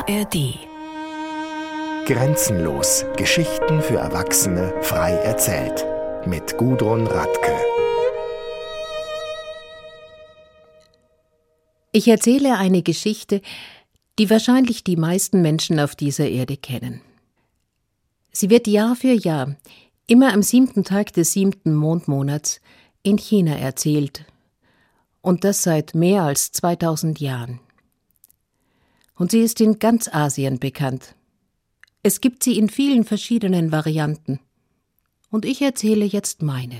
ARD. Grenzenlos. Geschichten für Erwachsene frei erzählt. Mit Gudrun Radke. Ich erzähle eine Geschichte, die wahrscheinlich die meisten Menschen auf dieser Erde kennen. Sie wird Jahr für Jahr, immer am 7. Tag des 7. Mondmonats, in China erzählt. Und das seit mehr als 2000 Jahren. Und sie ist in ganz Asien bekannt. Es gibt sie in vielen verschiedenen Varianten. Und ich erzähle jetzt meine.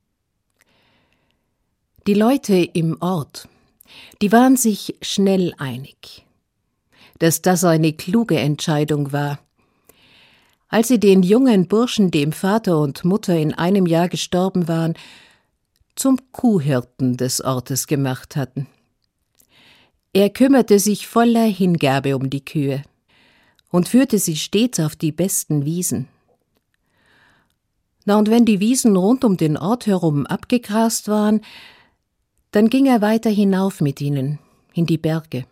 Die Leute im Ort, die waren sich schnell einig, dass das eine kluge Entscheidung war. Als sie den jungen Burschen, dem Vater und Mutter in einem Jahr gestorben waren, zum Kuhhirten des Ortes gemacht hatten. Er kümmerte sich voller Hingabe um die Kühe und führte sie stets auf die besten Wiesen. Und wenn die Wiesen rund um den Ort herum abgegrast waren, dann ging er weiter hinauf mit ihnen, in die Berge.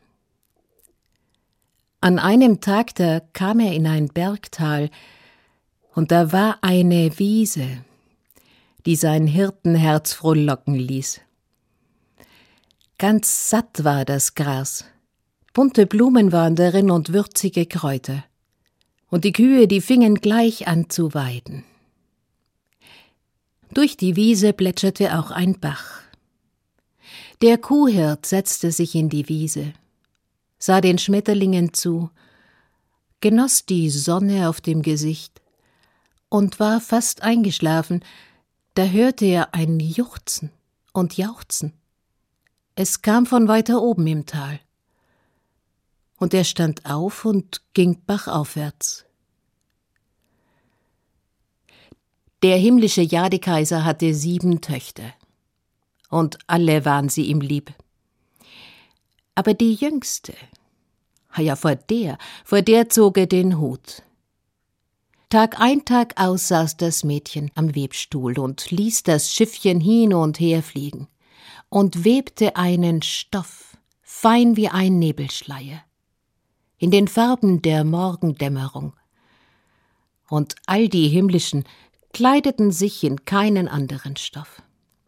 An einem Tag, da kam er in ein Bergtal, und da war eine Wiese, die sein Hirtenherz frohlocken ließ. Ganz satt war das Gras, bunte Blumen waren darin und würzige Kräuter, und die Kühe, die fingen gleich an zu weiden. Durch die Wiese plätscherte auch ein Bach. Der Kuhhirt setzte sich in die Wiese, sah den Schmetterlingen zu, genoss die Sonne auf dem Gesicht und war fast eingeschlafen, da hörte er ein Juchzen und Jauchzen. Es kam von weiter oben im Tal. Und er stand auf und ging bachaufwärts. Der himmlische Jadekaiser hatte 7 Töchter. Und alle waren sie ihm lieb. Aber die jüngste, vor der zog er den Hut. Tag ein, Tag aus saß das Mädchen am Webstuhl und ließ das Schiffchen hin und her fliegen und webte einen Stoff, fein wie ein Nebelschleier, in den Farben der Morgendämmerung. Und all die Himmlischen kleideten sich in keinen anderen Stoff.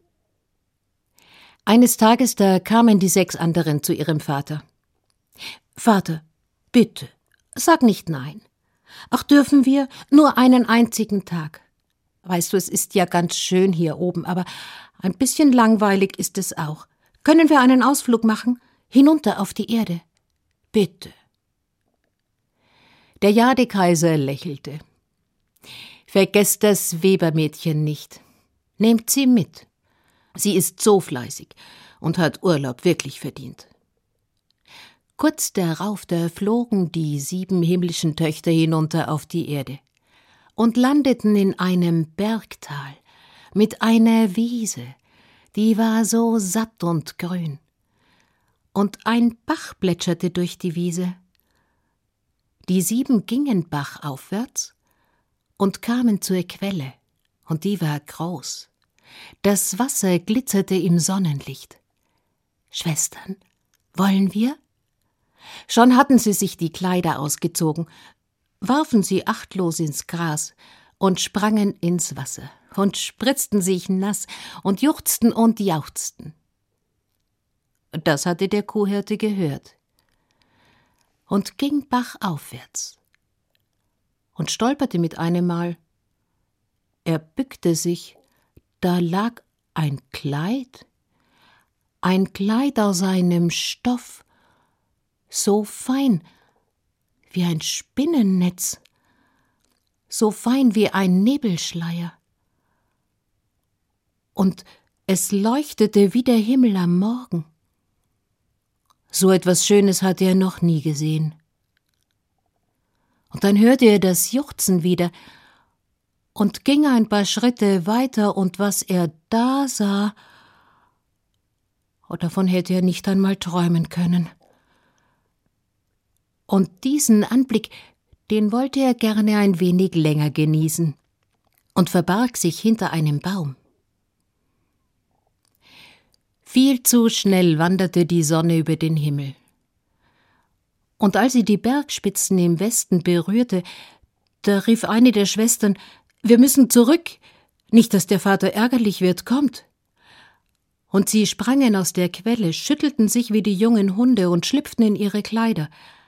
Eines Tages, da kamen die 6 anderen zu ihrem Vater. »Vater, bitte, sag nicht nein. Ach, dürfen wir? Nur einen einzigen Tag. Weißt du, es ist ja ganz schön hier oben, aber ein bisschen langweilig ist es auch. Können wir einen Ausflug machen? Hinunter auf die Erde? Bitte.« Der Jadekaiser lächelte. »Vergesst das Webermädchen nicht. Nehmt sie mit. Sie ist so fleißig und hat Urlaub wirklich verdient.« Kurz darauf, da flogen die 7 himmlischen Töchter hinunter auf die Erde und landeten in einem Bergtal mit einer Wiese, die war so satt und grün. Und ein Bach plätscherte durch die Wiese. Die 7 gingen bachaufwärts und kamen zur Quelle, und die war groß. Das Wasser glitzerte im Sonnenlicht. »Schwestern, wollen wir?« Schon hatten sie sich die Kleider ausgezogen, warfen sie achtlos ins Gras und sprangen ins Wasser und spritzten sich nass und juchzten und jauchzten. Das hatte der Kuhhirte gehört und ging bachaufwärts und stolperte mit einem Mal. Er bückte sich, da lag ein Kleid aus einem Stoff, so fein wie ein Spinnennetz, so fein wie ein Nebelschleier. Und es leuchtete wie der Himmel am Morgen. So etwas Schönes hatte er noch nie gesehen. Und dann hörte er das Juchzen wieder und ging ein paar Schritte weiter, und was er da sah, davon hätte er nicht einmal träumen können. Und diesen Anblick, den wollte er gerne ein wenig länger genießen und verbarg sich hinter einem Baum. Viel zu schnell wanderte die Sonne über den Himmel. Und als sie die Bergspitzen im Westen berührte, da rief eine der Schwestern: »Wir müssen zurück, nicht, dass der Vater ärgerlich wird, kommt!« Und sie sprangen aus der Quelle, schüttelten sich wie die jungen Hunde und schlüpften in ihre Kleider.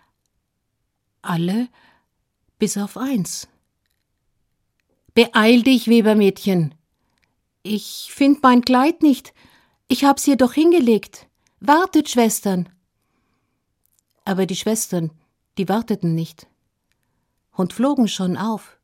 Alle bis auf eins. »Beeil dich, Webermädchen! Ich find mein Kleid nicht. Ich hab's hier doch hingelegt. Wartet, Schwestern!« Aber die Schwestern, die warteten nicht und flogen schon auf.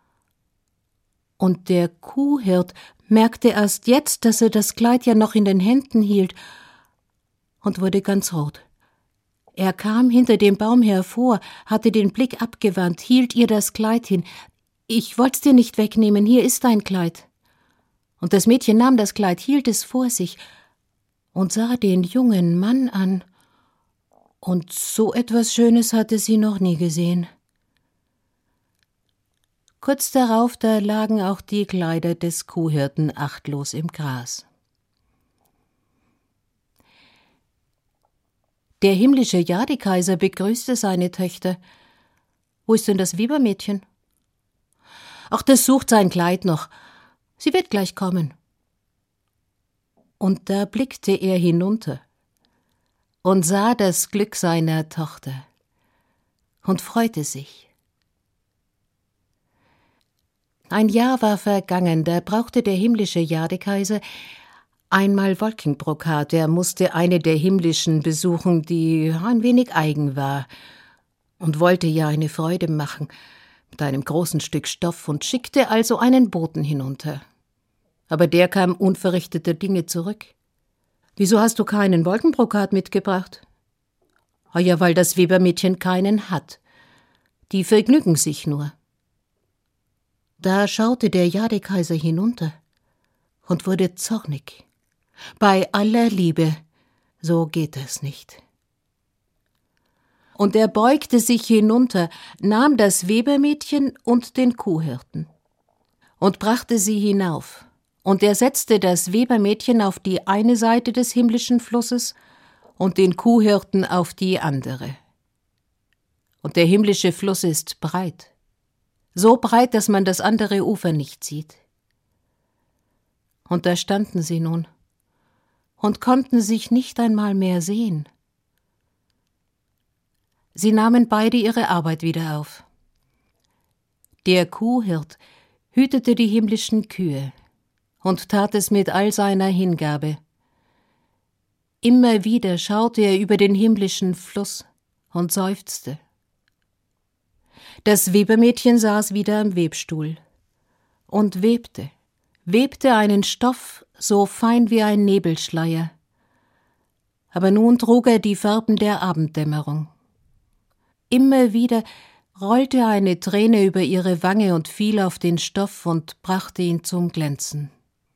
Und der Kuhhirt merkte erst jetzt, dass er das Kleid ja noch in den Händen hielt, und wurde ganz rot. Er kam hinter dem Baum hervor, hatte den Blick abgewandt, hielt ihr das Kleid hin. »Ich wollt's dir nicht wegnehmen, hier ist dein Kleid.« Und das Mädchen nahm das Kleid, hielt es vor sich und sah den jungen Mann an. Und so etwas Schönes hatte sie noch nie gesehen. Kurz darauf, da lagen auch die Kleider des Kuhhirten achtlos im Gras. Der himmlische Jadekaiser begrüßte seine Töchter. »Wo ist denn das Webermädchen?« »Ach, das sucht sein Kleid noch. Sie wird gleich kommen.« Und da blickte er hinunter und sah das Glück seiner Tochter und freute sich. Ein Jahr war vergangen, da brauchte der himmlische Jadekaiser einmal Wolkenbrokat. Er musste eine der himmlischen besuchen, die ein wenig eigen war und wollte ja eine Freude machen mit einem großen Stück Stoff und schickte also einen Boten hinunter. Aber der kam unverrichteter Dinge zurück. »Wieso hast du keinen Wolkenbrokat mitgebracht?« »Ah ja, weil das Webermädchen keinen hat. Die vergnügen sich nur.« Da schaute der Jadekaiser hinunter und wurde zornig. »Bei aller Liebe, so geht es nicht.« Und er beugte sich hinunter, nahm das Webermädchen und den Kuhhirten und brachte sie hinauf. Und er setzte das Webermädchen auf die eine Seite des himmlischen Flusses und den Kuhhirten auf die andere. Und der himmlische Fluss ist breit, so breit, dass man das andere Ufer nicht sieht. Und da standen sie nun und konnten sich nicht einmal mehr sehen. Sie nahmen beide ihre Arbeit wieder auf. Der Kuhhirt hütete die himmlischen Kühe und tat es mit all seiner Hingabe. Immer wieder schaute er über den himmlischen Fluss und seufzte. Das Webermädchen saß wieder am Webstuhl und webte einen Stoff so fein wie ein Nebelschleier. Aber nun trug er die Farben der Abenddämmerung. Immer wieder rollte eine Träne über ihre Wange und fiel auf den Stoff und brachte ihn zum Glänzen.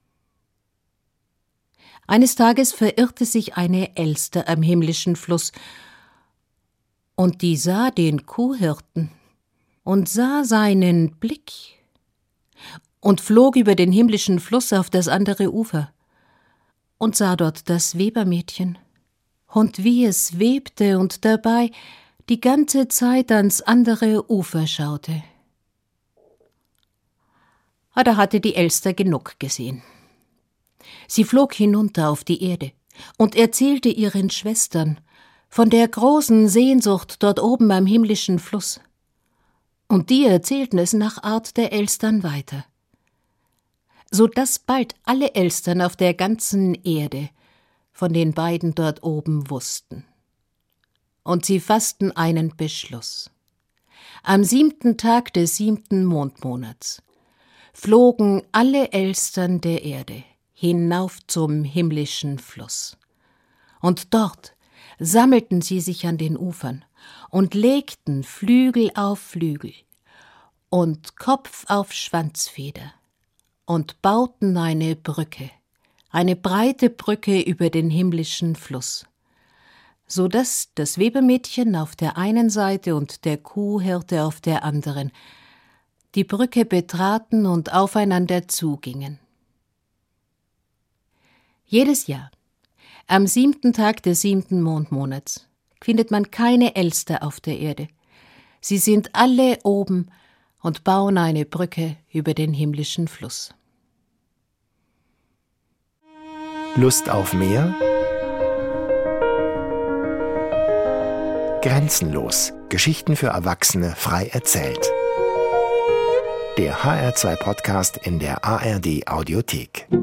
Eines Tages verirrte sich eine Elster am himmlischen Fluss, und die sah den Kuhhirten und sah seinen Blick und flog über den himmlischen Fluss auf das andere Ufer und sah dort das Webermädchen und wie es webte und dabei die ganze Zeit ans andere Ufer schaute. Da hatte die Elster genug gesehen. Sie flog hinunter auf die Erde und erzählte ihren Schwestern von der großen Sehnsucht dort oben am himmlischen Fluss. Und die erzählten es nach Art der Elstern weiter, so dass bald alle Elstern auf der ganzen Erde von den beiden dort oben wussten. Und sie fassten einen Beschluss. Am 7. Tag des 7. Mondmonats flogen alle Elstern der Erde hinauf zum himmlischen Fluss. Und dort sammelten sie sich an den Ufern und legten Flügel auf Flügel und Kopf auf Schwanzfeder und bauten eine breite Brücke über den himmlischen Fluss, so dass das Webermädchen auf der einen Seite und der Kuhhirte auf der anderen die Brücke betraten und aufeinander zugingen. Jedes Jahr, am 7. Tag des 7. Mondmonats, findet man keine Elster auf der Erde. Sie sind alle oben und bauen eine Brücke über den himmlischen Fluss. Lust auf mehr? Grenzenlos. Geschichten für Erwachsene frei erzählt. Der HR2 Podcast in der ARD Audiothek.